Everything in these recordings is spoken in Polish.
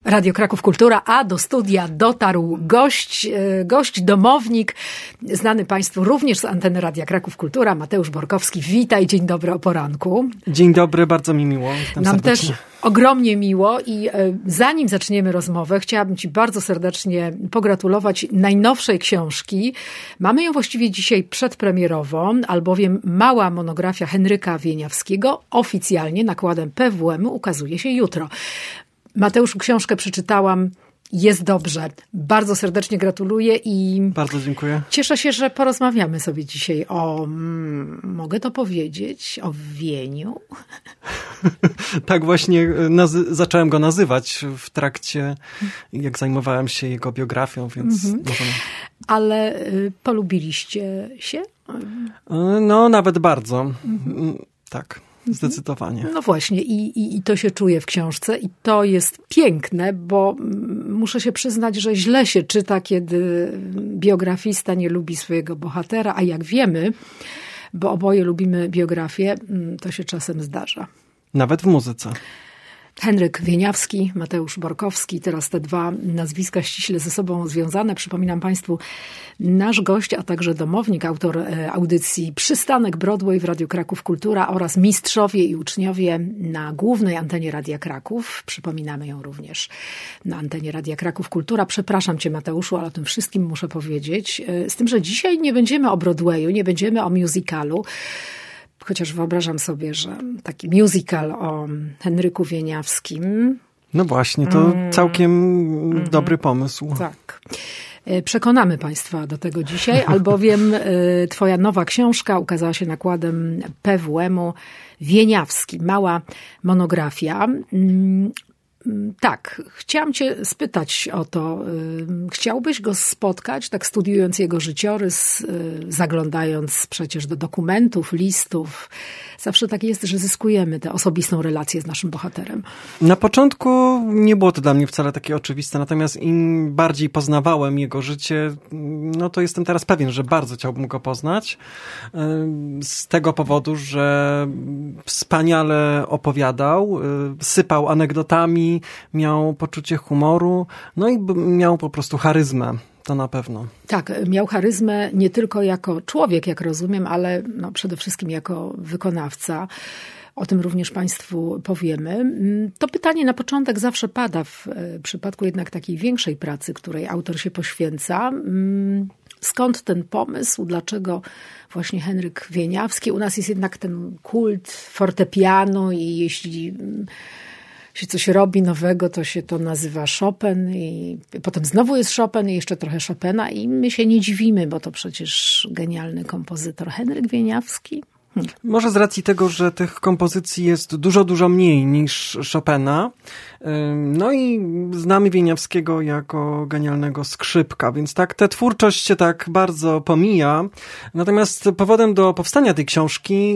Radio Kraków Kultura, a do studia dotarł gość, domownik, znany Państwu również z anteny Radia Kraków Kultura, Mateusz Borkowski. Witaj, dzień dobry o poranku. Dzień dobry, bardzo mi miło. Nam serdecznie. Też ogromnie miło i zanim zaczniemy rozmowę, chciałabym Ci bardzo serdecznie pogratulować najnowszej książki. Mamy ją właściwie dzisiaj przedpremierową, albowiem mała monografia Henryka Wieniawskiego oficjalnie nakładem PWM ukazuje się jutro. Mateuszu, książkę przeczytałam, jest dobrze. Bardzo serdecznie gratuluję i bardzo dziękuję. Cieszę się, że porozmawiamy sobie dzisiaj o, mogę to powiedzieć, o Wieniu. Tak właśnie zacząłem go nazywać w trakcie, jak zajmowałem się jego biografią, więc... Ale polubiliście się? No, nawet bardzo. Tak. Zdecydowanie. No właśnie i to się czuje w książce i to jest piękne, bo muszę się przyznać, że źle się czyta, kiedy biografista nie lubi swojego bohatera, a jak wiemy, bo oboje lubimy biografię, to się czasem zdarza. Nawet w muzyce. Henryk Wieniawski, Mateusz Borkowski, teraz te dwa nazwiska ściśle ze sobą związane. Przypominam Państwu, nasz gość, a także domownik, autor audycji Przystanek Broadway w Radiu Kraków Kultura oraz mistrzowie i uczniowie na głównej antenie Radia Kraków. Przypominamy ją również na antenie Radia Kraków Kultura. Przepraszam Cię, Mateuszu, ale o tym wszystkim muszę powiedzieć. Z tym, że dzisiaj nie będziemy o Broadwayu, nie będziemy o musicalu, chociaż wyobrażam sobie, że taki musical o Henryku Wieniawskim. No właśnie, to całkiem dobry pomysł. Tak. Przekonamy Państwa do tego dzisiaj, albowiem Twoja nowa książka ukazała się nakładem PWM-u. Wieniawski, mała monografia. Tak, chciałam Cię spytać o to. Chciałbyś go spotkać, tak studiując jego życiorys, zaglądając przecież do dokumentów, listów. Zawsze tak jest, że zyskujemy tę osobistą relację z naszym bohaterem. Na początku nie było to dla mnie wcale takie oczywiste, natomiast im bardziej poznawałem jego życie, no to jestem teraz pewien, że bardzo chciałbym go poznać. Z tego powodu, że wspaniale opowiadał, sypał anegdotami, miał poczucie humoru, no i miał po prostu charyzmę. To na pewno. Tak, miał charyzmę nie tylko jako człowiek, jak rozumiem, ale no przede wszystkim jako wykonawca. O tym również Państwu powiemy. To pytanie na początek zawsze pada w przypadku jednak takiej większej pracy, której autor się poświęca. Skąd ten pomysł? Dlaczego właśnie Henryk Wieniawski? U nas jest jednak ten kult fortepianu i jeśli się coś robi nowego, to się to nazywa Chopin i potem znowu jest Chopin i jeszcze trochę Chopina i my się nie dziwimy, bo to przecież genialny kompozytor Henryk Wieniawski. Może z racji tego, że tych kompozycji jest dużo mniej niż Chopina. No i znamy Wieniawskiego jako genialnego skrzypka, więc tak tę twórczość się tak bardzo pomija. Natomiast powodem do powstania tej książki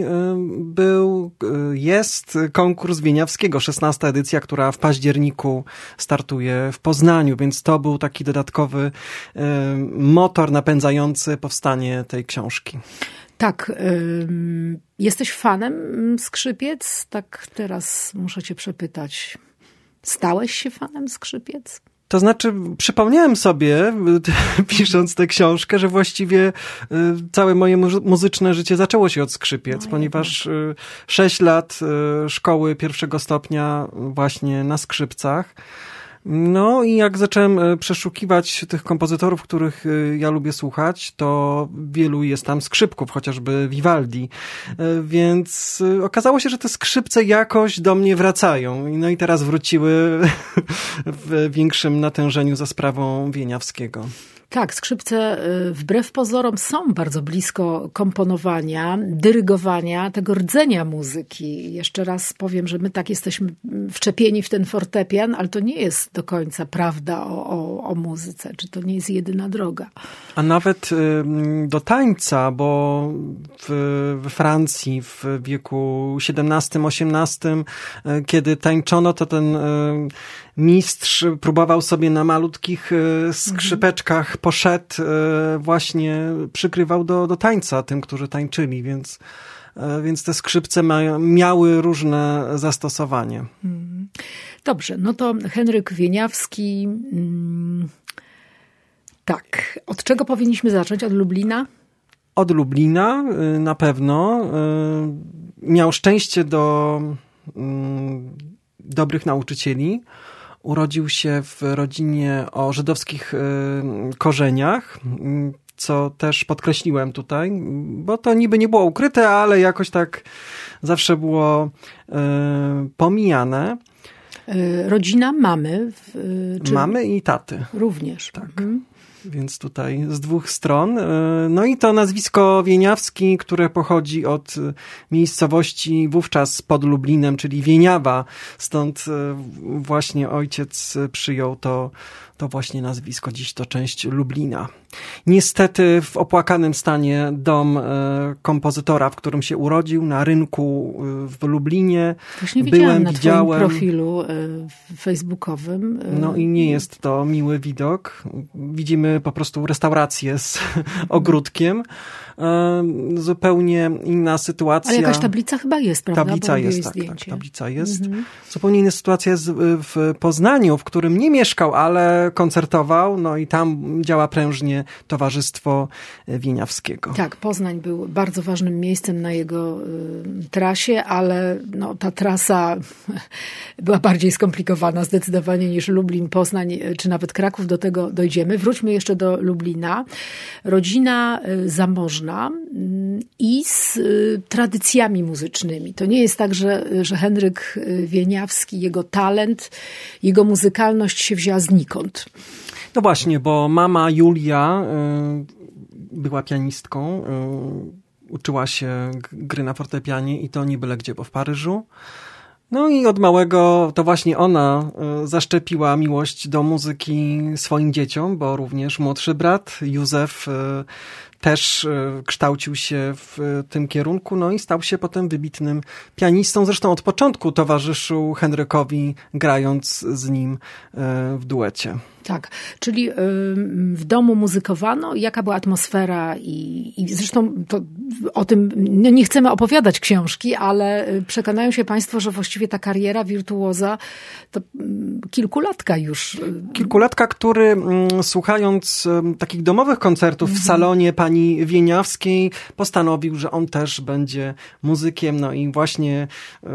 jest konkurs Wieniawskiego, 16. edycja, która w październiku startuje w Poznaniu, więc to był taki dodatkowy motor napędzający powstanie tej książki. Tak, jesteś fanem skrzypiec? Tak teraz muszę cię przepytać. Stałeś się fanem skrzypiec? To znaczy, przypomniałem sobie, pisząc tę książkę, że właściwie całe moje muzyczne życie zaczęło się od skrzypiec, ponieważ 6 lat szkoły pierwszego stopnia właśnie na skrzypcach. No i jak zacząłem przeszukiwać tych kompozytorów, których ja lubię słuchać, to wielu jest tam skrzypków, chociażby Vivaldi. Więc okazało się, że te skrzypce jakoś do mnie wracają. No i teraz wróciły w większym natężeniu za sprawą Wieniawskiego. Tak, skrzypce wbrew pozorom są bardzo blisko komponowania, dyrygowania, tego rdzenia muzyki. Jeszcze raz powiem, że my tak jesteśmy wczepieni w ten fortepian, ale to nie jest do końca prawda o muzyce, czy to nie jest jedyna droga. A nawet do tańca, bo w Francji w wieku XVII-XVIII, kiedy tańczono, to ten mistrz próbował sobie na malutkich skrzypeczkach poszedł, właśnie przykrywał do tańca tym, którzy tańczyli, więc więc te skrzypce miały różne zastosowanie. Dobrze, no to Henryk Wieniawski. Tak, od czego powinniśmy zacząć? Od Lublina? Od Lublina na pewno. Miał szczęście do dobrych nauczycieli. Urodził się w rodzinie o żydowskich korzeniach, co też podkreśliłem tutaj, bo to niby nie było ukryte, ale jakoś tak zawsze było pomijane. Rodzina mamy? Mamy i taty. Również. Tak. Więc tutaj z dwóch stron. No i to nazwisko Wieniawski, które pochodzi od miejscowości wówczas pod Lublinem, czyli Wieniawa. Stąd właśnie ojciec przyjął to właśnie nazwisko. Dziś to część Lublina. Niestety w opłakanym stanie dom kompozytora, w którym się urodził, na rynku w Lublinie. Właśnie widziałem na twoim profilu facebookowym. No i nie jest to miły widok. Widzimy po prostu restaurację z ogródkiem. Zupełnie inna sytuacja. Ale jakaś tablica chyba jest, prawda? Tablica jest, tak, tablica jest. Zupełnie inna sytuacja jest w Poznaniu, w którym nie mieszkał, ale koncertował, no i tam działa prężnie Towarzystwo Wieniawskiego. Tak, Poznań był bardzo ważnym miejscem na jego trasie, ale no, ta trasa była bardziej skomplikowana zdecydowanie niż Lublin, Poznań czy nawet Kraków. Do tego dojdziemy. Wróćmy jeszcze do Lublina. Rodzina zamożna i z tradycjami muzycznymi. To nie jest tak, że Henryk Wieniawski, jego talent, jego muzykalność się wzięła znikąd. No właśnie, bo mama Julia była pianistką, uczyła się gry na fortepianie i to nie byle gdzie, bo w Paryżu. No i od małego to właśnie ona zaszczepiła miłość do muzyki swoim dzieciom, bo również młodszy brat Józef też kształcił się w tym kierunku, no i stał się potem wybitnym pianistą. Zresztą od początku towarzyszył Henrykowi, grając z nim w duecie. Tak, czyli w domu muzykowano. Jaka była atmosfera i zresztą to, o tym nie chcemy opowiadać książki, ale przekonają się państwo, że właściwie ta kariera wirtuoza to kilkulatka już. Kilkulatka, który słuchając takich domowych koncertów w salonie pani Wieniawskiej postanowił, że on też będzie muzykiem. No i właśnie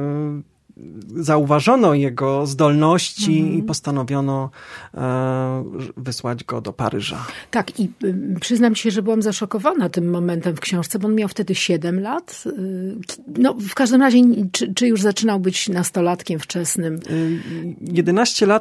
zauważono jego zdolności i postanowiono wysłać go do Paryża. Tak, i przyznam się, że byłam zaszokowana tym momentem w książce, bo on miał wtedy 7 lat. No, w każdym razie, czy już zaczynał być nastolatkiem wczesnym? 11 lat,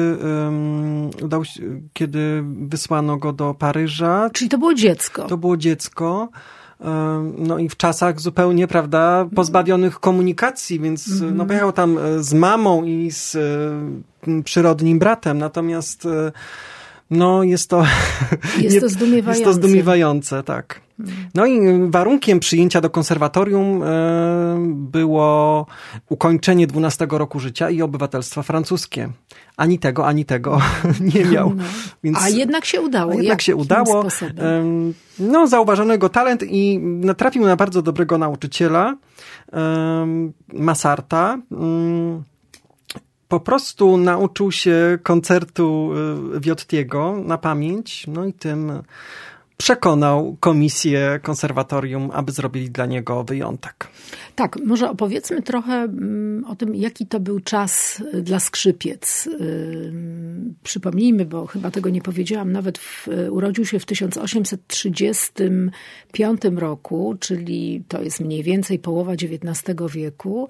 kiedy wysłano go do Paryża. Czyli to było dziecko. To było dziecko. No i w czasach zupełnie, prawda, pozbawionych komunikacji, więc no pojechał tam z mamą i z przyrodnim bratem, natomiast no jest to zdumiewające. Jest to zdumiewające, tak. No i warunkiem przyjęcia do konserwatorium było ukończenie 12 roku życia i obywatelstwo francuskie. Ani tego nie miał. Więc, a jednak się udało. Jednak się udało. No, zauważono jego talent i natrafił na bardzo dobrego nauczyciela, Massarta. Po prostu nauczył się koncertu Viottiego na pamięć, no i tym przekonał komisję konserwatorium, aby zrobili dla niego wyjątek. Tak, może opowiedzmy trochę o tym, jaki to był czas dla skrzypiec. Przypomnijmy, bo chyba tego nie powiedziałam, nawet urodził się w 1835 roku, czyli to jest mniej więcej połowa XIX wieku.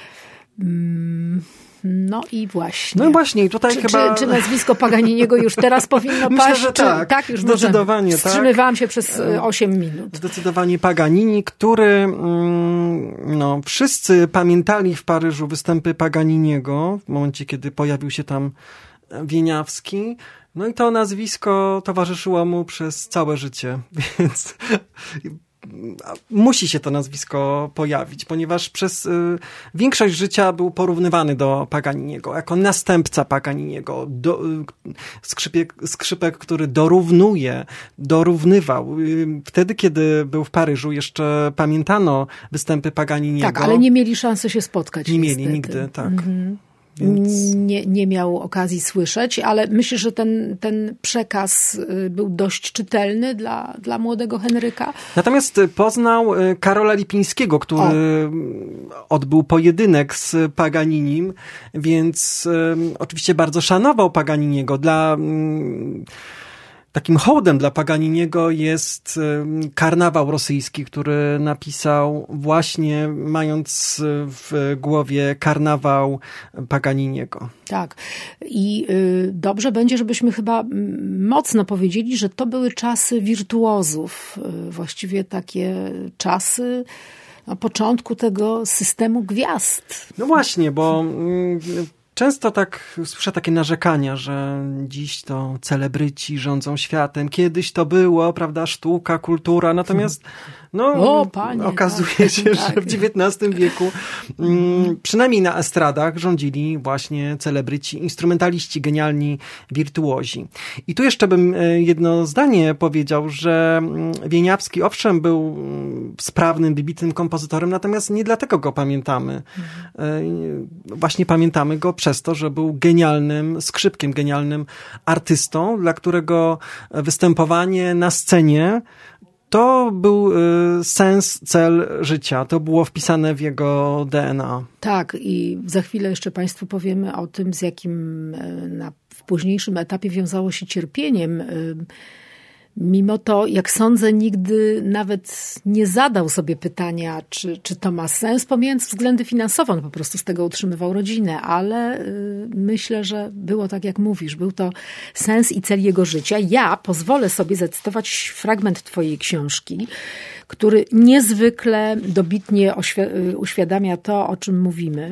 No i właśnie. No właśnie, tutaj chyba... Czy nazwisko Paganiniego już teraz powinno paść? Myślę, że tak. Tak, już zdecydowanie tak. Wstrzymywałam się przez 8 minut. Zdecydowanie Paganini, który no, wszyscy pamiętali w Paryżu występy Paganiniego w momencie, kiedy pojawił się tam Wieniawski. No i to nazwisko towarzyszyło mu przez całe życie, więc musi się to nazwisko pojawić, ponieważ przez większość życia był porównywany do Paganiniego, jako następca Paganiniego, skrzypek, który dorównywał. Wtedy, kiedy był w Paryżu, jeszcze pamiętano występy Paganiniego. Tak, ale nie mieli szansy się spotkać. Nie mieli nigdy, tak. Więc... Nie miał okazji słyszeć, ale myślę, że ten przekaz był dość czytelny dla młodego Henryka. Natomiast poznał Karola Lipińskiego, który odbył pojedynek z Paganinim, więc oczywiście bardzo szanował Paganiniego. Takim hołdem dla Paganiniego jest Karnawał rosyjski, który napisał właśnie mając w głowie karnawał Paganiniego. Tak. I dobrze będzie, żebyśmy chyba mocno powiedzieli, że to były czasy wirtuozów. Właściwie takie czasy na początku tego systemu gwiazd. No właśnie, bo... Często tak słyszę takie narzekania, że dziś to celebryci rządzą światem. Kiedyś to było, prawda, sztuka, kultura. Natomiast okazuje się, że w XIX wieku przynajmniej na estradach rządzili właśnie celebryci, instrumentaliści, genialni wirtuozi. I tu jeszcze bym jedno zdanie powiedział, że Wieniawski owszem był sprawnym, wybitnym kompozytorem, natomiast nie dlatego go pamiętamy. Właśnie pamiętamy go przez to, że był genialnym skrzypkiem, genialnym artystą, dla którego występowanie na scenie to był sens, cel życia. To było wpisane w jego DNA. Tak, i za chwilę jeszcze Państwu powiemy o tym, z jakim w późniejszym etapie wiązało się cierpieniem. Mimo to, jak sądzę, nigdy nawet nie zadał sobie pytania, czy to ma sens, pomijając względy finansowe. On po prostu z tego utrzymywał rodzinę, ale myślę, że było tak, jak mówisz. Był to sens i cel jego życia. Ja pozwolę sobie zacytować fragment twojej książki, który niezwykle dobitnie uświadamia to, o czym mówimy.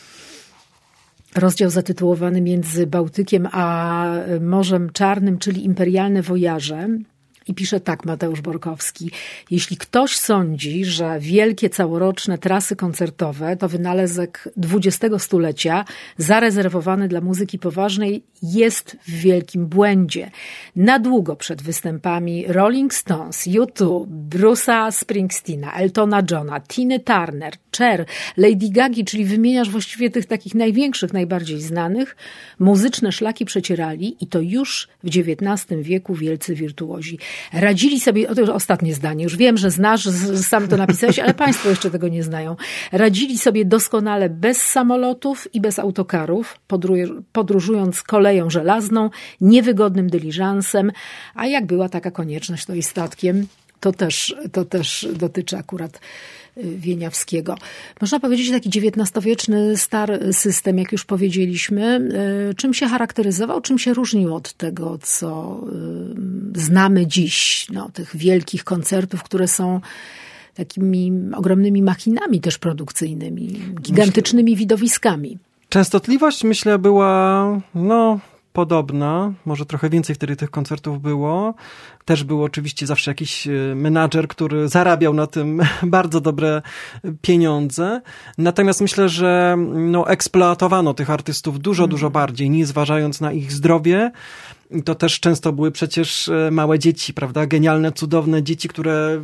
Rozdział zatytułowany Między Bałtykiem a Morzem Czarnym, czyli Imperialne wojaże. I pisze tak Mateusz Borkowski. Jeśli ktoś sądzi, że wielkie całoroczne trasy koncertowe to wynalazek XX stulecia zarezerwowany dla muzyki poważnej, jest w wielkim błędzie. Na długo przed występami Rolling Stones, U2, Bruce'a Springsteena, Eltona Johna, Tiny Turner, Cher, Lady Gagi, czyli wymieniasz właściwie tych takich największych, najbardziej znanych, muzyczne szlaki przecierali i to już w XIX wieku wielcy wirtuozi. Radzili sobie, to już ostatnie zdanie, już wiem, że znasz, że sam to napisałeś, ale Państwo jeszcze tego nie znają. Radzili sobie doskonale bez samolotów i bez autokarów, podróżując koleją żelazną, niewygodnym dyliżansem, a jak była taka konieczność, to i statkiem. To też dotyczy akurat Wieniawskiego. Można powiedzieć, taki XIX-wieczny stary system, jak już powiedzieliśmy, czym się charakteryzował, czym się różnił od tego, co znamy dziś, tych wielkich koncertów, które są takimi ogromnymi machinami też produkcyjnymi, gigantycznymi widowiskami. Częstotliwość, myślę, była podobna, może trochę więcej wtedy tych koncertów było. Też był oczywiście zawsze jakiś menadżer, który zarabiał na tym bardzo dobre pieniądze. Natomiast myślę, że eksploatowano tych artystów dużo bardziej, nie zważając na ich zdrowie. I to też często były przecież małe dzieci, prawda? Genialne, cudowne dzieci, które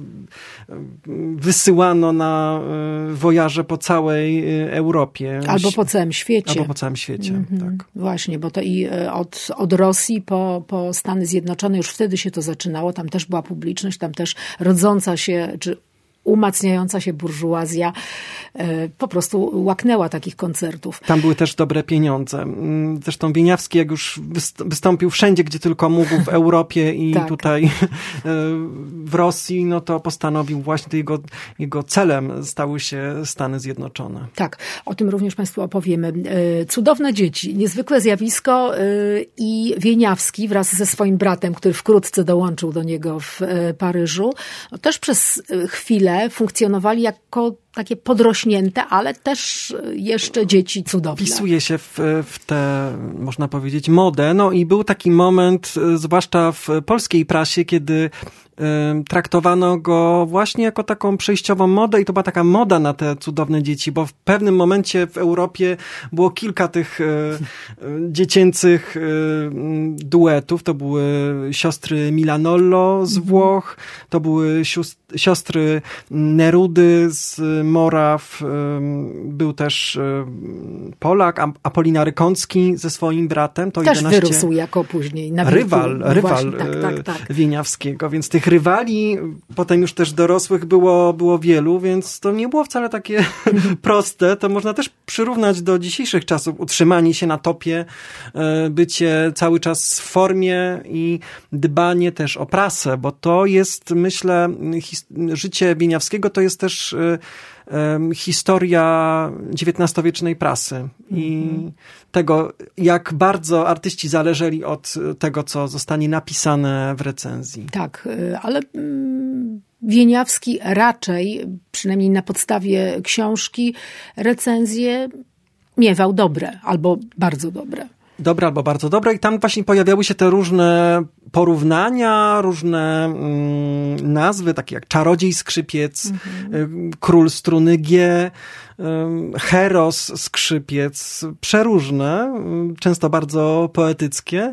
wysyłano na wojaże po całej Europie. Albo po całym świecie. Albo po całym świecie, tak. Właśnie, bo to i od Rosji po Stany Zjednoczone, już wtedy się to zaczynało. Tam też była publiczność, tam też rodząca się, czy umacniająca się burżuazja po prostu łaknęła takich koncertów. Tam były też dobre pieniądze. Zresztą Wieniawski, jak już wystąpił wszędzie, gdzie tylko mógł, w Europie i tak. Tutaj w Rosji, to postanowił właśnie, jego celem stały się Stany Zjednoczone. Tak, o tym również Państwu opowiemy. Cudowne dzieci, niezwykłe zjawisko i Wieniawski wraz ze swoim bratem, który wkrótce dołączył do niego w Paryżu, też przez chwilę chwilę funkcjonowali jako takie podrośnięte, ale też jeszcze dzieci cudowne. Wpisuje się w tę, można powiedzieć, modę. No i był taki moment, zwłaszcza w polskiej prasie, kiedy traktowano go właśnie jako taką przejściową modę i to była taka moda na te cudowne dzieci, bo w pewnym momencie w Europie było kilka tych dziecięcych duetów. To były siostry Milanollo z Włoch, to były siostry Nerudy z Moraw, był też Polak, Apolinary Kącki ze swoim bratem. To też 11... wyrósł jako później na rywal tak. Wieniawskiego, więc tych rywali, potem już też dorosłych było wielu, więc to nie było wcale takie proste. To można też przyrównać do dzisiejszych czasów. Utrzymanie się na topie, bycie cały czas w formie i dbanie też o prasę, bo to jest, myślę, życie Wieniawskiego to jest też historia XIX-wiecznej prasy i tego, jak bardzo artyści zależeli od tego, co zostanie napisane w recenzji. Tak, ale Wieniawski raczej, przynajmniej na podstawie książki, recenzje miewał dobre albo bardzo dobre. Dobre albo bardzo dobre i tam właśnie pojawiały się te różne porównania, różne nazwy, takie jak Czarodziej Skrzypiec, Król Struny G, Heros Skrzypiec, przeróżne, często bardzo poetyckie.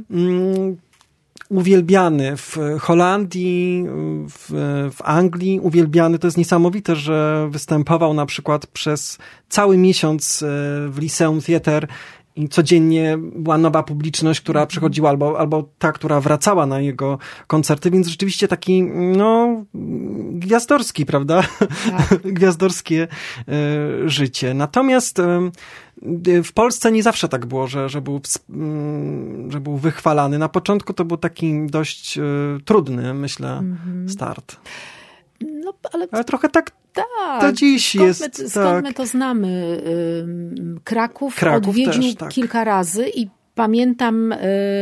Uwielbiany w Holandii, w Anglii, uwielbiany. To jest niesamowite, że występował na przykład przez cały miesiąc w Liceum Theatre i codziennie była nowa publiczność, która przychodziła, albo ta, która wracała na jego koncerty, więc rzeczywiście taki, no, gwiazdorski, prawda? Tak. Gwiazdorskie życie. Natomiast w Polsce nie zawsze tak było, że był wychwalany. Na początku to był taki dość trudny, myślę, start. No, ale trochę tak to dziś skąd my to znamy? Kraków odwiedził też, tak. kilka razy i pamiętam,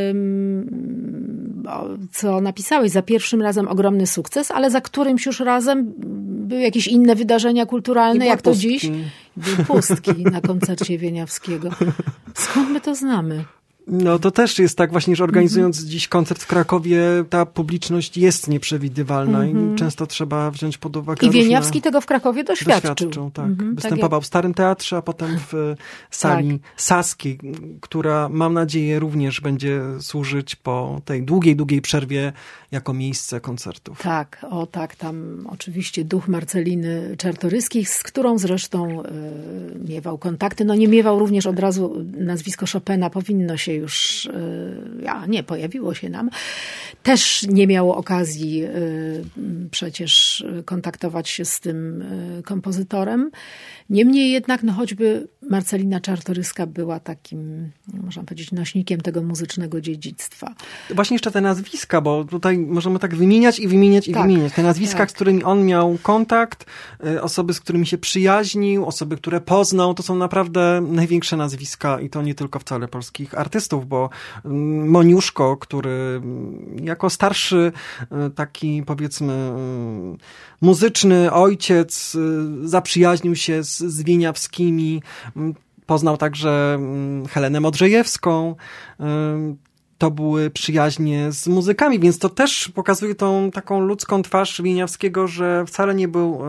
co napisałeś, za pierwszym razem ogromny sukces, ale za którymś już razem były jakieś inne wydarzenia kulturalne, jak to dziś. Były pustki na koncercie Wieniawskiego. Skąd my to znamy? No to też jest tak właśnie, że organizując dziś koncert w Krakowie, ta publiczność jest nieprzewidywalna i często trzeba wziąć pod uwagę I Wieniawski tego w Krakowie doświadczył. Tak. Występował w Starym Teatrze, a potem w sali Saskiej, która, mam nadzieję, również będzie służyć po tej długiej przerwie jako miejsce koncertów. Tak, tam oczywiście duch Marceliny Czartoryskich, z którą zresztą miewał kontakty. No nie miewał również od razu nazwisko Chopina, powinno się już, pojawiło się nam. Też nie miało okazji przecież kontaktować się z tym kompozytorem. Niemniej jednak, choćby Marcelina Czartoryska była takim, można powiedzieć, nośnikiem tego muzycznego dziedzictwa. Właśnie jeszcze te nazwiska, bo tutaj możemy tak wymieniać. Te nazwiska, z którymi on miał kontakt, osoby, z którymi się przyjaźnił, osoby, które poznał, to są naprawdę największe nazwiska i to nie tylko wcale polskich artystów, bo Moniuszko, który jako starszy taki, powiedzmy, muzyczny ojciec zaprzyjaźnił się z Wieniawskimi, poznał także Helenę Modrzejewską. To były przyjaźnie z muzykami, więc to też pokazuje tą taką ludzką twarz Wieniawskiego, że wcale nie był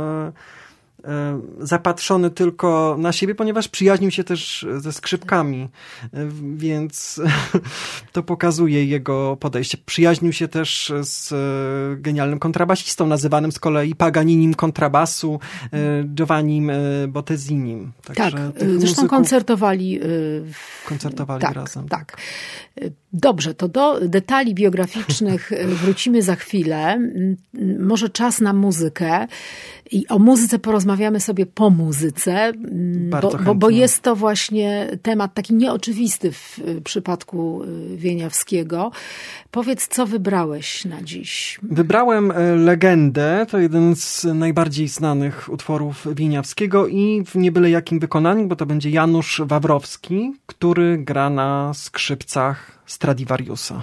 zapatrzony tylko na siebie, ponieważ przyjaźnił się też ze skrzypkami, więc to pokazuje jego podejście. Przyjaźnił się też z genialnym kontrabasistą, nazywanym z kolei Paganinim kontrabasu, Giovannim Bottezinim. Także zresztą koncertowali razem. Tak. Dobrze, to do detali biograficznych wrócimy za chwilę. Może czas na muzykę i o muzyce porozmawiamy sobie po muzyce, bo jest to właśnie temat taki nieoczywisty w przypadku Wieniawskiego. Powiedz, co wybrałeś na dziś? Wybrałem Legendę, to jeden z najbardziej znanych utworów Wieniawskiego i w nie byle jakim wykonaniu, bo to będzie Janusz Wawrowski, który gra na skrzypcach Stradivariusa.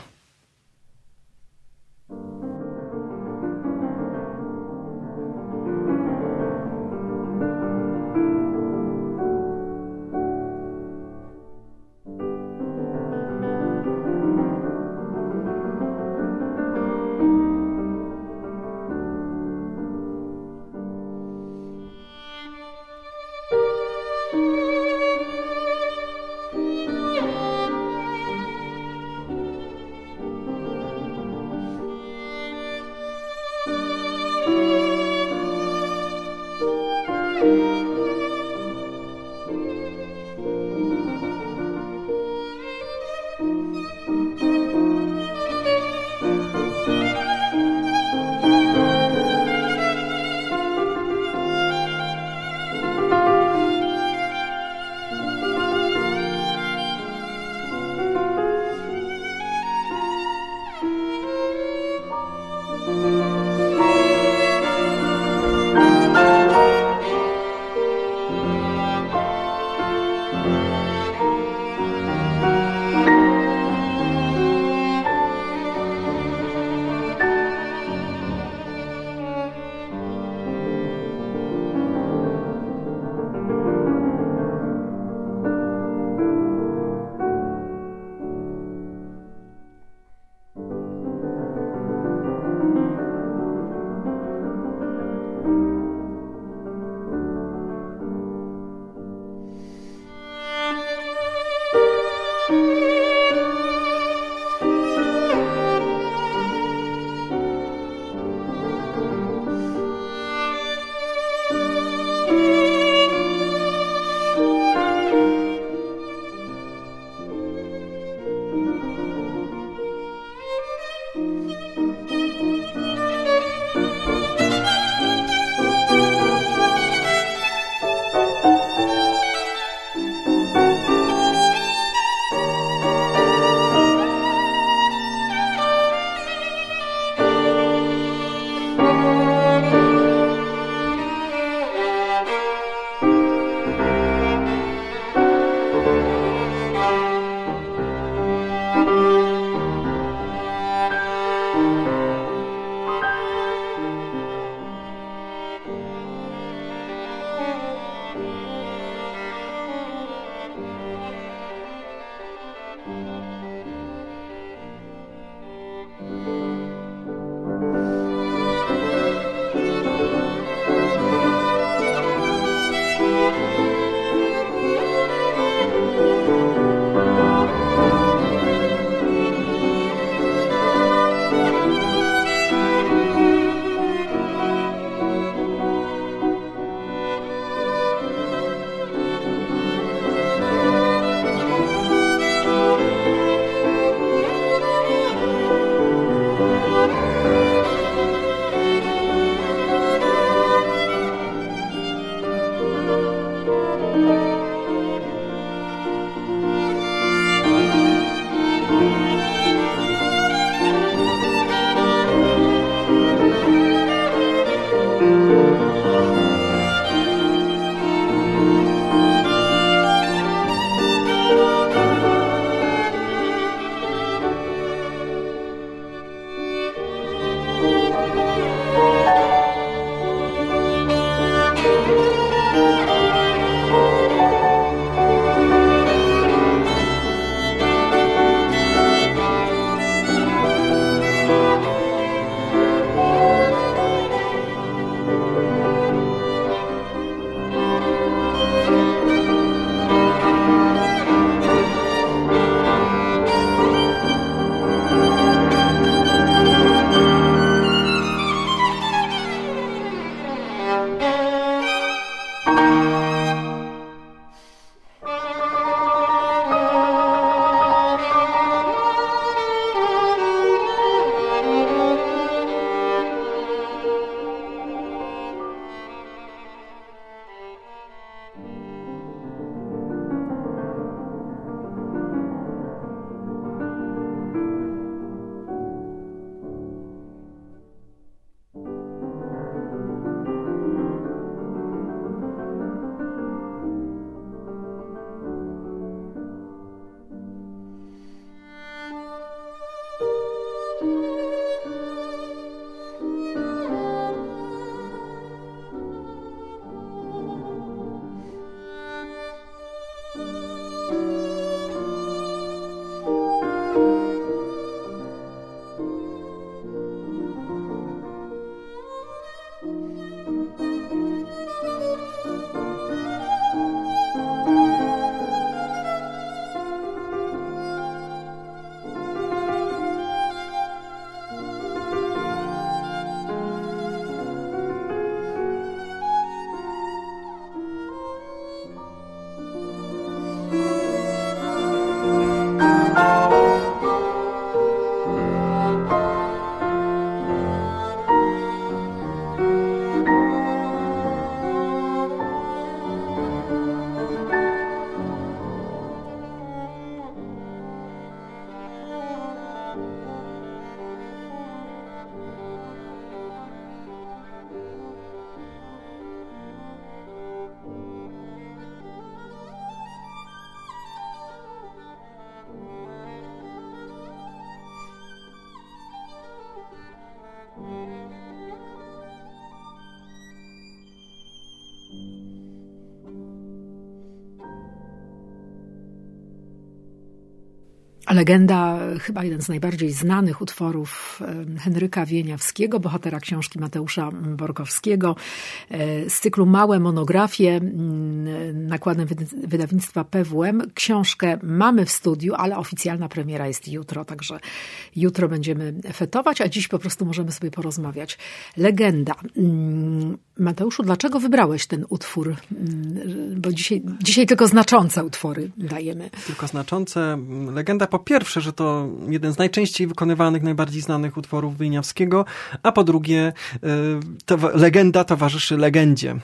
Legenda, chyba jeden z najbardziej znanych utworów Henryka Wieniawskiego, bohatera książki Mateusza Borkowskiego, z cyklu Małe monografie, nakładem wydawnictwa PWM. Książkę mamy w studiu, ale oficjalna premiera jest jutro, także jutro będziemy fetować, a dziś po prostu możemy sobie porozmawiać. Legenda. Mateuszu, dlaczego wybrałeś ten utwór? Bo dzisiaj tylko znaczące utwory dajemy. Tylko znaczące. Legenda po pierwsze, że to jeden z najczęściej wykonywanych, najbardziej znanych utworów Wieniawskiego, a po drugie legenda towarzyszy legendzie.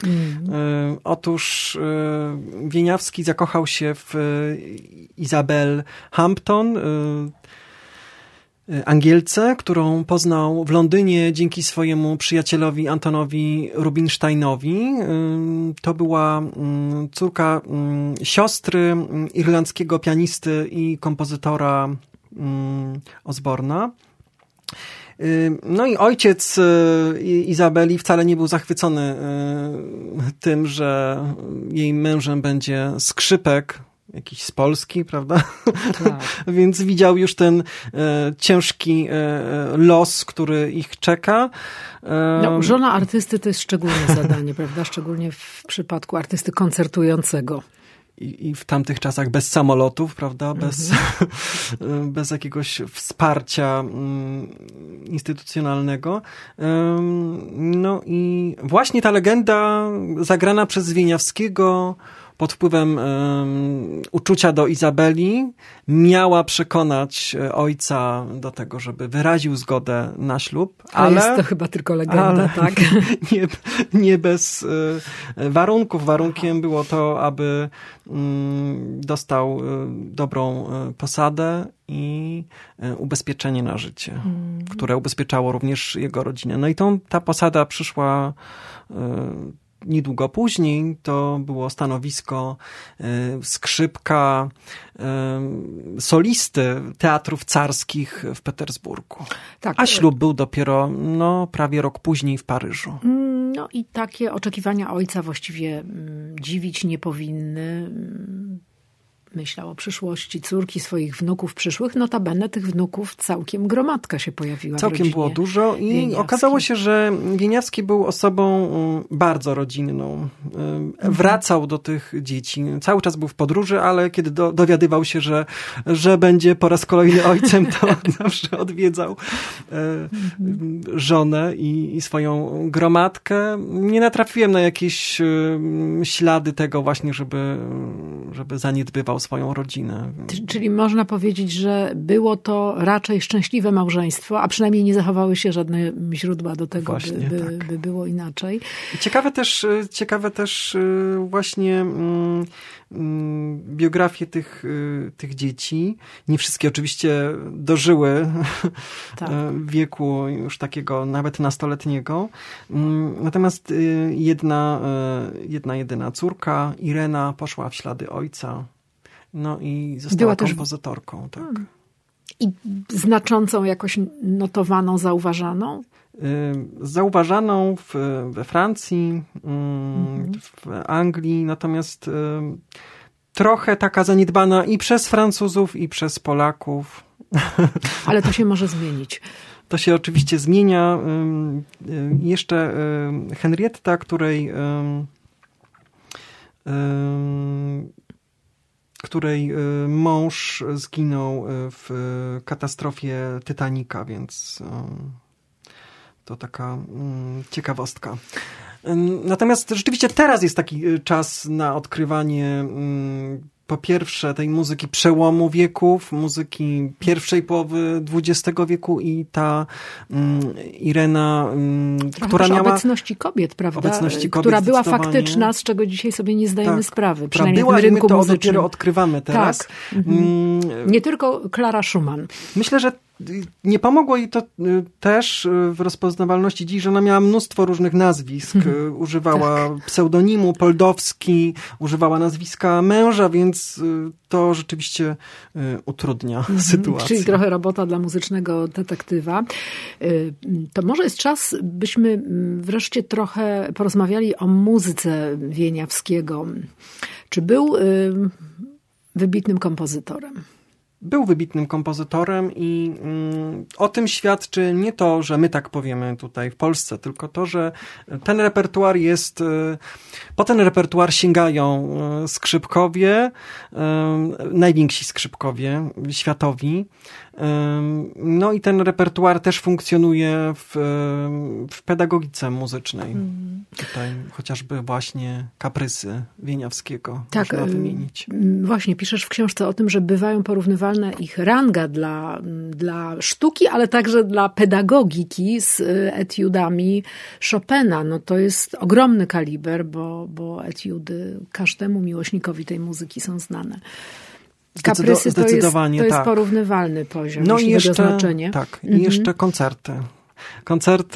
Otóż Wieniawski zakochał się w Isabel Hampton, Angielce, którą poznał w Londynie dzięki swojemu przyjacielowi Antonowi Rubinsteinowi. To była córka siostry irlandzkiego pianisty i kompozytora Osborna. No i ojciec Izabeli wcale nie był zachwycony tym, że jej mężem będzie skrzypek, jakiś z Polski, prawda? Tak. Więc widział już ten ciężki los, który ich czeka. No, żona artysty to jest szczególne zadanie, prawda? Szczególnie w przypadku artysty koncertującego. I w tamtych czasach bez samolotów, prawda? Bez jakiegoś wsparcia instytucjonalnego. No i właśnie ta legenda zagrana przez Wieniawskiego pod wpływem uczucia do Izabeli miała przekonać ojca do tego, żeby wyraził zgodę na ślub. Ale jest to chyba tylko legenda, tak? Nie bez warunków. Warunkiem było to, aby dostał dobrą posadę i ubezpieczenie na życie, które ubezpieczało również jego rodzinę. No i ta posada przyszła niedługo później. To było stanowisko skrzypka, solisty teatrów carskich w Petersburgu. Tak. A ślub był dopiero prawie rok później w Paryżu. No i takie oczekiwania ojca właściwie dziwić nie powinny. Myślał o przyszłości córki, swoich wnuków przyszłych. Notabene tych wnuków całkiem gromadka się pojawiła. Całkiem było dużo i okazało się, że Wieniawski był osobą bardzo rodzinną. Wracał do tych dzieci. Cały czas był w podróży, ale kiedy dowiadywał się, że będzie po raz kolejny ojcem, to zawsze odwiedzał żonę i swoją gromadkę. Nie natrafiłem na jakieś ślady tego właśnie, żeby zaniedbywał swoją rodzinę. Czyli można powiedzieć, że było to raczej szczęśliwe małżeństwo, a przynajmniej nie zachowały się żadne źródła do tego, właśnie, by było inaczej. Ciekawe też właśnie biografie tych dzieci. Nie wszystkie oczywiście dożyły wieku już takiego nawet nastoletniego. Natomiast jedyna córka, Irena, poszła w ślady ojca. No i została kompozytorką. Tak. I znaczącą jakoś notowaną, zauważaną? Zauważaną we Francji, w Anglii, natomiast trochę taka zaniedbana i przez Francuzów, i przez Polaków. Ale to się może zmienić. To się oczywiście zmienia. Jeszcze Henrietta, której mąż zginął w katastrofie Titanica, więc to taka ciekawostka. Natomiast rzeczywiście teraz jest taki czas na odkrywanie po pierwsze tej muzyki przełomu wieków, muzyki pierwszej połowy XX wieku i ta Irena, która miała... obecności kobiet, prawda? Która była faktyczna, z czego dzisiaj sobie nie zdajemy sprawy. Przynajmniej była na rynku i my to muzycznym. dopiero odkrywamy teraz. Tak. Nie tylko Klara Schumann. Myślę, że nie pomogło jej to też w rozpoznawalności dziś, że ona miała mnóstwo różnych nazwisk. Używała pseudonimu Poldowski, używała nazwiska męża, więc to rzeczywiście utrudnia sytuację. Czyli trochę robota dla muzycznego detektywa. To może jest czas, byśmy wreszcie trochę porozmawiali o muzyce Wieniawskiego. Czy był wybitnym kompozytorem? był wybitnym kompozytorem i o tym świadczy nie to, że my tak powiemy tutaj w Polsce, tylko to, że ten repertuar jest, po ten repertuar sięgają skrzypkowie, najwięksi skrzypkowie światowi. No i ten repertuar też funkcjonuje w pedagogice muzycznej. Tutaj chociażby właśnie kaprysy Wieniawskiego można wymienić. Właśnie piszesz w książce o tym, że bywają porównywalne ich ranga dla sztuki, ale także dla pedagogiki z etiudami Chopina. No to jest ogromny kaliber, bo etiudy każdemu miłośnikowi tej muzyki są znane. Kaprysy to jest porównywalny poziom, no jeśli chodzi o znaczenie. Tak, i jeszcze koncerty. Koncerty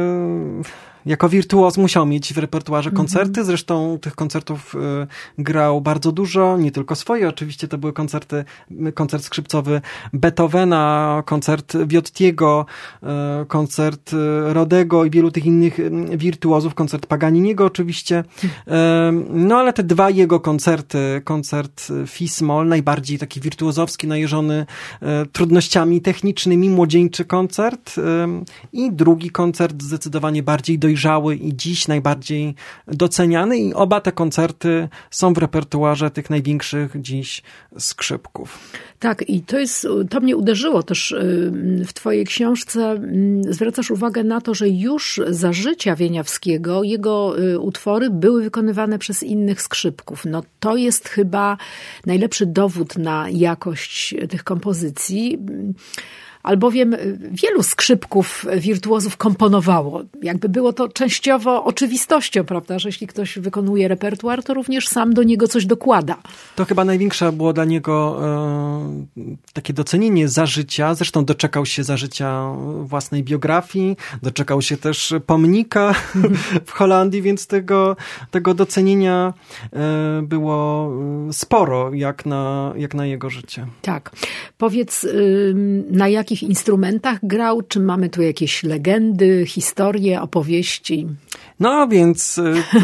jako wirtuoz musiał mieć w repertuarze koncerty, zresztą tych koncertów grał bardzo dużo, nie tylko swoje, oczywiście to były koncert skrzypcowy Beethovena, koncert Viottiego, koncert Rodego i wielu tych innych wirtuozów, koncert Paganiniego oczywiście, no ale te dwa jego koncerty, koncert Fis-moll, najbardziej taki wirtuozowski, najeżony trudnościami technicznymi, młodzieńczy koncert i drugi koncert zdecydowanie bardziej dojrzały i dziś najbardziej doceniany i oba te koncerty są w repertuarze tych największych dziś skrzypków. Tak, i to mnie uderzyło też w twojej książce. Zwracasz uwagę na to, że już za życia Wieniawskiego jego utwory były wykonywane przez innych skrzypków. No to jest chyba najlepszy dowód na jakość tych kompozycji. Albowiem wielu skrzypków, wirtuozów komponowało. Jakby było to częściowo oczywistością, prawda, że jeśli ktoś wykonuje repertuar, to również sam do niego coś dokłada. To chyba największe było dla niego takie docenienie za życia. Zresztą doczekał się za życia własnej biografii, doczekał się też pomnika w Holandii, więc tego docenienia było sporo, jak na jego życie. Tak. Powiedz, na jakich instrumentach grał? Czy mamy tu jakieś legendy, historie, opowieści? No więc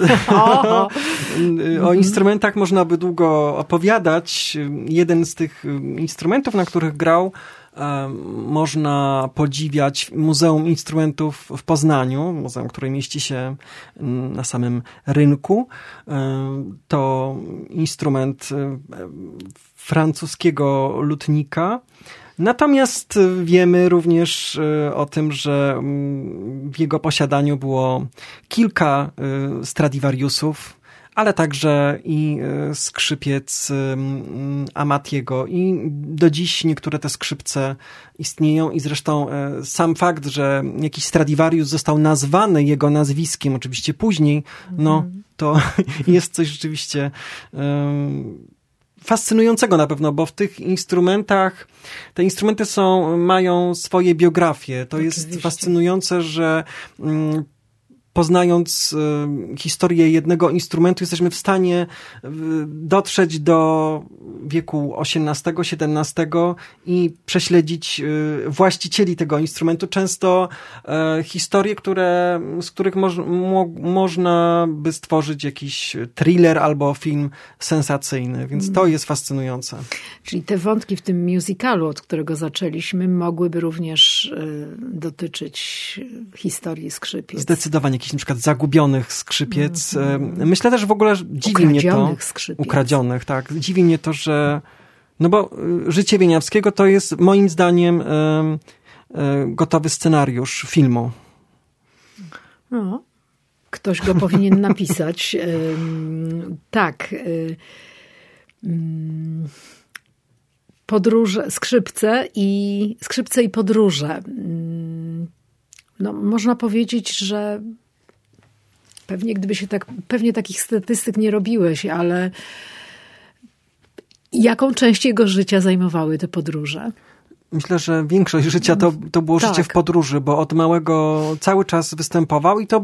o instrumentach można by długo opowiadać. Jeden z tych instrumentów, na których grał, można podziwiać w Muzeum Instrumentów w Poznaniu, muzeum, które mieści się na samym rynku. To instrument francuskiego lutnika. Natomiast wiemy również o tym, że w jego posiadaniu było kilka Stradivariusów, ale także i skrzypiec Amatiego i do dziś niektóre te skrzypce istnieją i zresztą sam fakt, że jakiś Stradivarius został nazwany jego nazwiskiem, oczywiście później, no to jest coś rzeczywiście fascynującego na pewno, bo w tych instrumentach, te instrumenty mają swoje biografie. To jest fascynujące, że poznając historię jednego instrumentu, jesteśmy w stanie dotrzeć do wieku XVIII-XVII i prześledzić właścicieli tego instrumentu. Często historie, z których można by stworzyć jakiś thriller albo film sensacyjny, więc to jest fascynujące. Czyli te wątki w tym musicalu, od którego zaczęliśmy, mogłyby również dotyczyć historii skrzypiec. Zdecydowanie. Jakichś na przykład zagubionych skrzypiec. Myślę też w ogóle, że dziwi mnie to. Skrzypiec. Ukradzionych, tak. Dziwi mnie to, że no bo życie Wieniawskiego to jest moim zdaniem gotowy scenariusz filmu. No, ktoś go powinien napisać. Tak. Podróże, skrzypce i podróże. No, można powiedzieć, że pewnie takich statystyk nie robiłeś, ale jaką część jego życia zajmowały te podróże? Myślę, że większość życia to było życie w podróży, bo od małego cały czas występował i to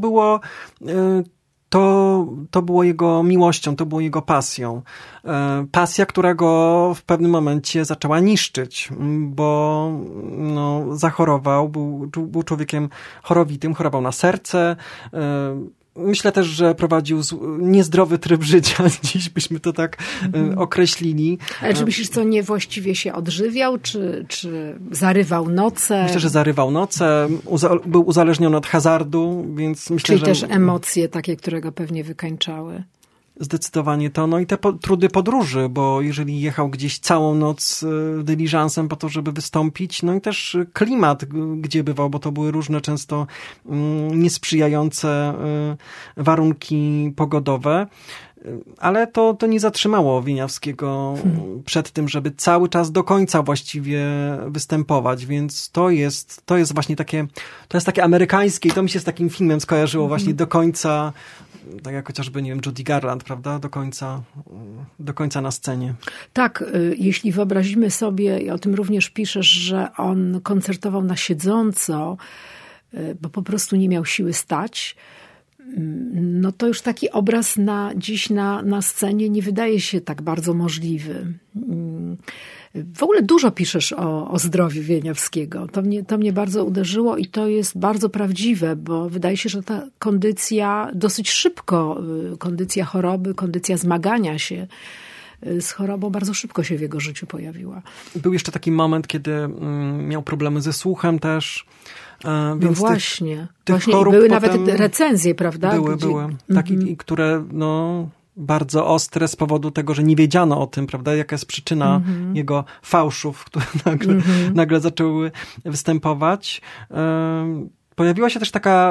było jego miłością, to było jego pasją. Pasja, która go w pewnym momencie zaczęła niszczyć, bo zachorował, był człowiekiem chorowitym, chorował na serce, Myślę też, że prowadził niezdrowy tryb życia. Dziś byśmy to tak określili. Ale czy myślisz, co niewłaściwie się odżywiał, czy zarywał noce? Myślę, że zarywał noce. Był uzależniony od hazardu, więc myślę, Czyli że... też emocje takie, które go pewnie wykańczały. Zdecydowanie to. No i te trudy podróży, bo jeżeli jechał gdzieś całą noc dyliżansem po to, żeby wystąpić, no i też klimat, gdzie bywał, bo to były różne często niesprzyjające warunki pogodowe. Ale to nie zatrzymało Wieniawskiego przed tym, żeby cały czas do końca właściwie występować, więc to jest właśnie takie amerykańskie i to mi się z takim filmem skojarzyło właśnie do końca, tak jak chociażby, nie wiem, Judy Garland, prawda? Do końca na scenie. Tak, jeśli wyobrazimy sobie, i o tym również piszesz, że on koncertował na siedząco, bo po prostu nie miał siły stać, no to już taki obraz dziś na scenie nie wydaje się tak bardzo możliwy. W ogóle dużo piszesz o zdrowiu Wieniawskiego. To mnie bardzo uderzyło i to jest bardzo prawdziwe, bo wydaje się, że ta kondycja dosyć szybko, kondycja choroby, kondycja zmagania się z chorobą bardzo szybko się w jego życiu pojawiła. Był jeszcze taki moment, kiedy miał problemy ze słuchem też. Więc no właśnie. Tych były nawet recenzje, prawda? Były. Takie, które bardzo ostre z powodu tego, że nie wiedziano o tym, prawda, jaka jest przyczyna jego fałszów, które nagle zaczęły występować. Pojawiła się też taka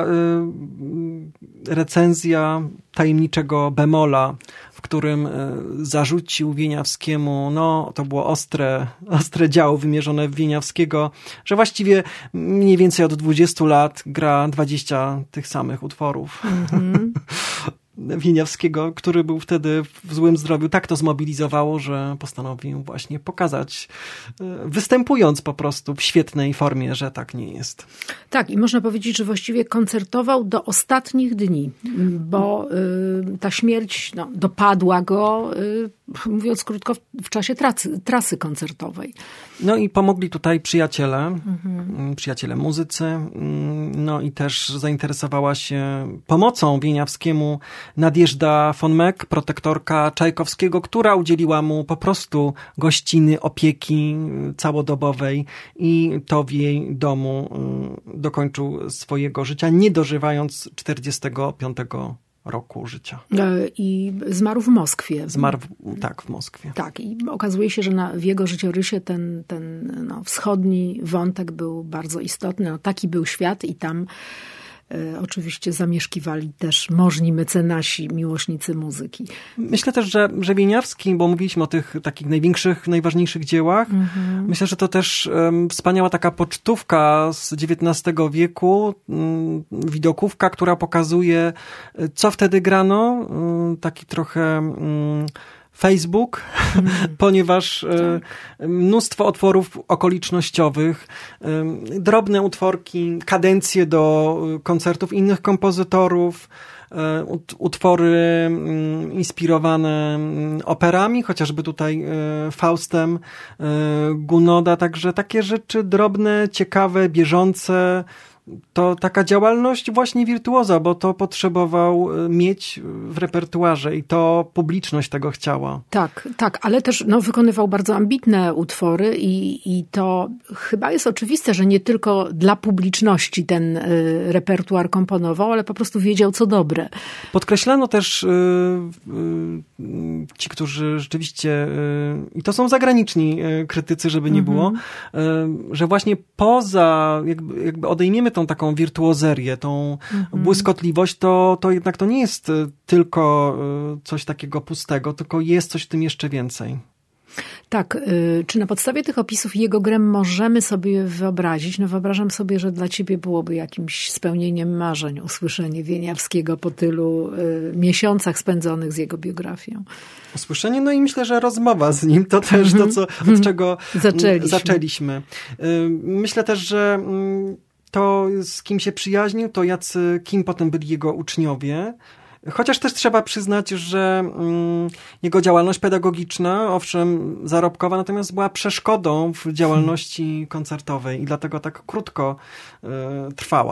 recenzja Tajemniczego Bemola, w którym zarzucił Wieniawskiemu, to było ostre działo wymierzone w Wieniawskiego, że właściwie mniej więcej od 20 lat gra 20 tych samych utworów. Wieniawskiego, który był wtedy w złym zdrowiu, tak to zmobilizowało, że postanowił właśnie pokazać, występując po prostu w świetnej formie, że tak nie jest. Tak, i można powiedzieć, że właściwie koncertował do ostatnich dni, bo ta śmierć dopadła go, mówiąc krótko, w czasie trasy koncertowej. No i pomogli tutaj przyjaciele muzycy, i też zainteresowała się pomocą Wieniawskiemu Nadjeżda von Meck, protektorka Czajkowskiego, która udzieliła mu po prostu gościny, opieki całodobowej i to w jej domu dokończył swojego życia, nie dożywając 45 roku życia. I zmarł w Moskwie. W Moskwie. Tak, i okazuje się, że w jego życiorysie ten wschodni wątek był bardzo istotny. Taki był świat i tam oczywiście zamieszkiwali też możni mecenasi, miłośnicy muzyki. Myślę też, że Wieniawski, bo mówiliśmy o tych takich największych, najważniejszych dziełach, myślę, że to też wspaniała taka pocztówka z XIX wieku, widokówka, która pokazuje, co wtedy grano, taki trochę Facebook, ponieważ mnóstwo utworów okolicznościowych, drobne utworki, kadencje do koncertów innych kompozytorów, utwory inspirowane operami, chociażby tutaj Faustem Gunoda, także takie rzeczy drobne, ciekawe, bieżące. To taka działalność właśnie wirtuoza, bo to potrzebował mieć w repertuarze i to publiczność tego chciała. Tak, ale też wykonywał bardzo ambitne utwory i to chyba jest oczywiste, że nie tylko dla publiczności ten repertuar komponował, ale po prostu wiedział, co dobre. Podkreślano też ci, którzy rzeczywiście, i to są zagraniczni krytycy, żeby nie było, że właśnie poza, jakby odejmiemy tą taką wirtuozerię, tą błyskotliwość, to jednak to nie jest tylko coś takiego pustego, tylko jest coś w tym jeszcze więcej. Tak, czy na podstawie tych opisów jego grę możemy sobie wyobrazić? Wyobrażam sobie, że dla ciebie byłoby jakimś spełnieniem marzeń usłyszenie Wieniawskiego po tylu miesiącach spędzonych z jego biografią. Usłyszenie, i myślę, że rozmowa z nim to też to, od czego zaczęliśmy. Myślę też, że to, z kim się przyjaźnił, to kim potem byli jego uczniowie. Chociaż też trzeba przyznać, że jego działalność pedagogiczna, owszem, zarobkowa, natomiast była przeszkodą w działalności koncertowej i dlatego tak krótko trwała.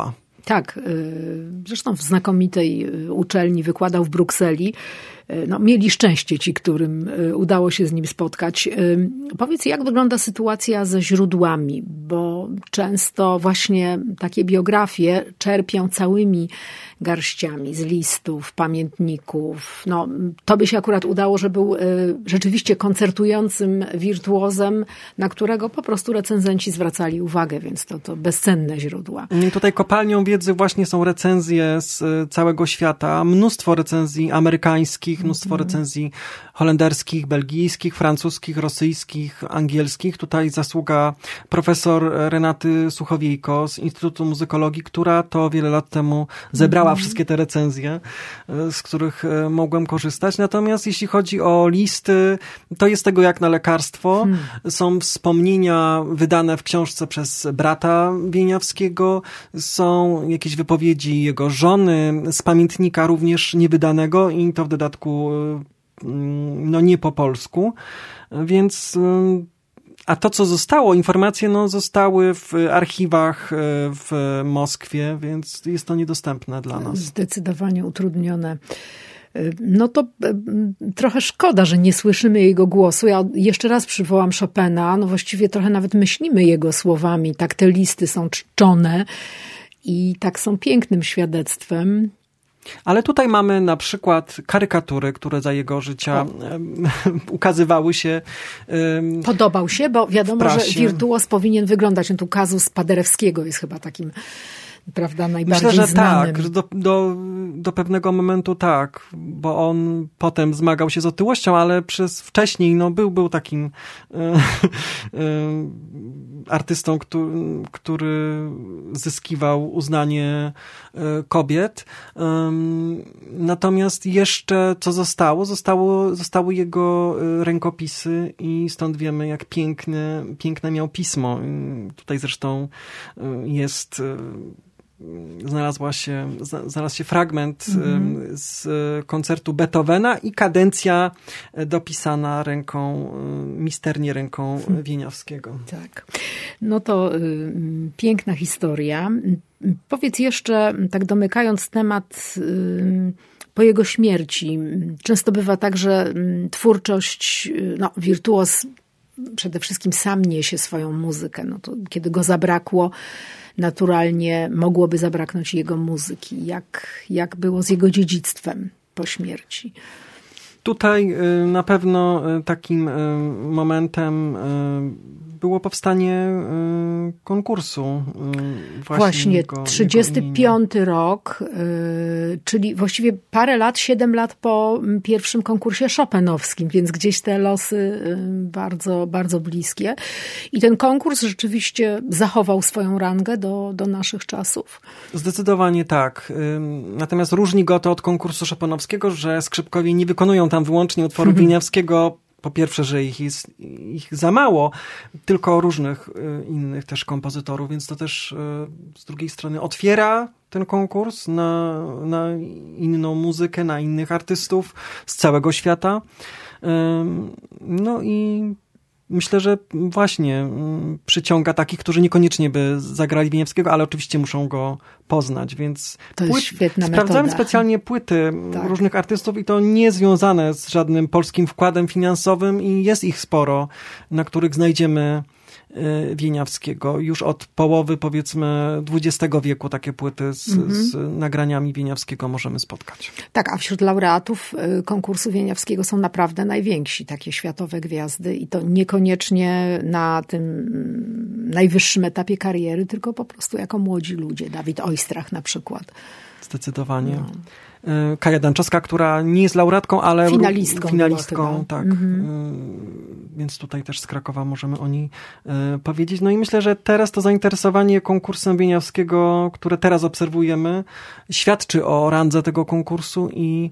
Tak, zresztą w znakomitej uczelni wykładał w Brukseli. No, mieli szczęście ci, którym udało się z nim spotkać. Powiedz, jak wygląda sytuacja ze źródłami, bo często właśnie takie biografie czerpią całymi garściami z listów, pamiętników. No, tobie się akurat udało, że był rzeczywiście koncertującym wirtuozem, na którego po prostu recenzenci zwracali uwagę, więc to bezcenne źródła. Tutaj kopalnią wiedzy właśnie są recenzje z całego świata, mnóstwo recenzji amerykańskich, mnóstwo recenzji holenderskich, belgijskich, francuskich, rosyjskich, angielskich. Tutaj zasługa profesor Renaty Suchowiejko z Instytutu Muzykologii, która to wiele lat temu zebrała wszystkie te recenzje, z których mogłem korzystać. Natomiast jeśli chodzi o listy, to jest tego jak na lekarstwo. Są wspomnienia wydane w książce przez brata Wieniawskiego, są jakieś wypowiedzi jego żony z pamiętnika również niewydanego i to w dodatku no nie po polsku, więc a to, co zostało, informacje zostały w archiwach w Moskwie, więc jest to niedostępne dla nas. Zdecydowanie utrudnione. No to trochę szkoda, że nie słyszymy jego głosu. Ja jeszcze raz przywołam Chopina, no właściwie trochę nawet myślimy jego słowami. Tak te listy są czczone i tak są pięknym świadectwem. Ale tutaj mamy na przykład karykatury, które za jego życia ukazywały się. Podobał się, bo wiadomo, że wirtuoz powinien wyglądać. Tu kazus Paderewskiego jest chyba takim, prawda, najbardziej myślę, że znanym. Tak, do pewnego momentu tak, bo on potem zmagał się z otyłością, ale wcześniej był takim artystą, który zyskiwał uznanie kobiet. Natomiast jeszcze co zostały jego rękopisy i stąd wiemy, jak piękne miał pismo. Tutaj zresztą jest znalazł się fragment z koncertu Beethovena i kadencja dopisana misternie ręką Wieniawskiego. Tak. No to piękna historia. Powiedz jeszcze, tak domykając temat, po jego śmierci, często bywa tak, że twórczość, wirtuoz przede wszystkim sam niesie swoją muzykę. No to kiedy go zabrakło, naturalnie mogłoby zabraknąć jego muzyki. Jak było z jego dziedzictwem po śmierci? Tutaj na pewno takim momentem było powstanie konkursu. Właśnie 35 rok, czyli właściwie 7 lat po pierwszym konkursie chopinowskim, więc gdzieś te losy bardzo, bardzo bliskie. I ten konkurs rzeczywiście zachował swoją rangę do naszych czasów? Zdecydowanie tak. Natomiast różni go to od konkursu chopinowskiego, że skrzypkowie nie wykonują tam wyłącznie utworów Wieniawskiego. Po pierwsze, że ich za mało, tylko różnych innych też kompozytorów, więc to też z drugiej strony otwiera ten konkurs na inną muzykę, na innych artystów z całego świata. No i myślę, że właśnie przyciąga takich, którzy niekoniecznie by zagrali Wieniawskiego, ale oczywiście muszą go poznać, więc to jest świetna sprawdzałem metoda. Specjalnie płyty różnych artystów i to nie związane z żadnym polskim wkładem finansowym i jest ich sporo, na których znajdziemy Wieniawskiego. Już od połowy, powiedzmy, XX wieku takie płyty z nagraniami Wieniawskiego możemy spotkać. Tak, a wśród laureatów konkursu Wieniawskiego są naprawdę najwięksi takie światowe gwiazdy i to niekoniecznie na tym najwyższym etapie kariery, tylko po prostu jako młodzi ludzie. Dawid Oistrach na przykład. Zdecydowanie. No. Kaja Danczowska, która nie jest laureatką, ale finalistką tak. Więc tutaj też z Krakowa możemy o niej powiedzieć. No i myślę, że teraz to zainteresowanie konkursem Wieniawskiego, które teraz obserwujemy, świadczy o randze tego konkursu i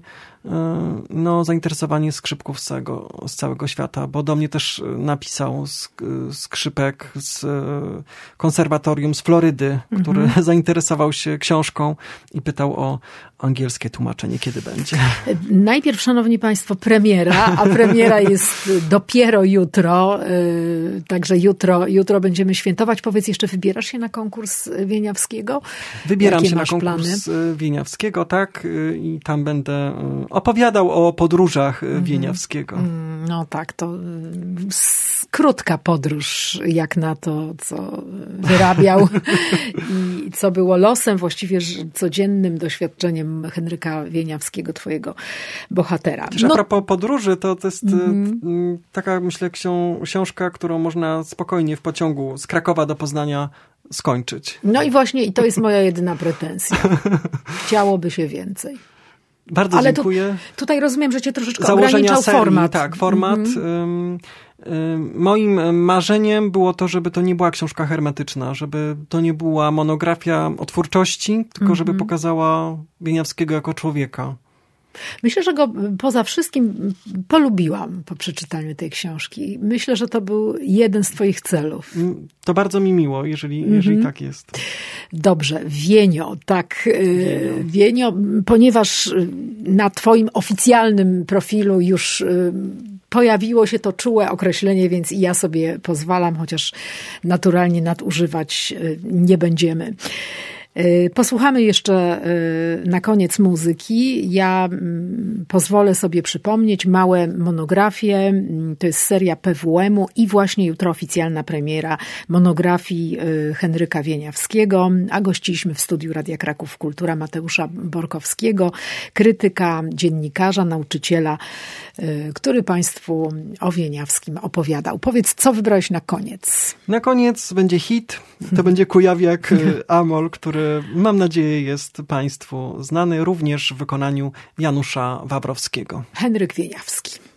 zainteresowanie skrzypków z całego świata, bo do mnie też napisał skrzypek z konserwatorium z Florydy, który zainteresował się książką i pytał o angielskie tłumaczenie, kiedy będzie. Najpierw, szanowni państwo, premiera, a premiera jest dopiero jutro, także jutro będziemy świętować. Powiedz, jeszcze wybierasz się na konkurs Wieniawskiego? Wybieram się na konkurs Wieniawskiego, tak, i tam będę opowiadał o podróżach Wieniawskiego. No tak, to krótka podróż, jak na to, co wyrabiał i co było losem, właściwie codziennym doświadczeniem Henryka Wieniawskiego, twojego bohatera. A propos podróży, to jest taka, myślę, książka, którą można spokojnie w pociągu z Krakowa do Poznania skończyć. No i właśnie, i to jest moja jedyna pretensja. Chciałoby się więcej. Bardzo dziękuję. Tutaj rozumiem, że cię troszeczkę ograniczał serii, format. Tak, format. Moim marzeniem było to, żeby to nie była książka hermetyczna, żeby to nie była monografia o twórczości, tylko żeby pokazała Wieniawskiego jako człowieka. Myślę, że go poza wszystkim polubiłam po przeczytaniu tej książki. Myślę, że to był jeden z twoich celów. To bardzo mi miło, jeżeli tak jest. Dobrze, Wienio, tak. Wienio, ponieważ na twoim oficjalnym profilu już pojawiło się to czułe określenie, więc i ja sobie pozwalam, chociaż naturalnie nadużywać nie będziemy. Posłuchamy jeszcze na koniec muzyki. Ja pozwolę sobie przypomnieć małe monografie. To jest seria PWM-u i właśnie jutro oficjalna premiera monografii Henryka Wieniawskiego. A gościliśmy w studiu Radia Kraków Kultura Mateusza Borkowskiego, krytyka, dziennikarza, nauczyciela, który Państwu o Wieniawskim opowiadał. Powiedz, co wybrałeś na koniec? Na koniec będzie hit. To będzie Kujawiak Amol, który mam nadzieję jest Państwu znany również w wykonaniu Janusza Wawrowskiego. Henryk Wieniawski.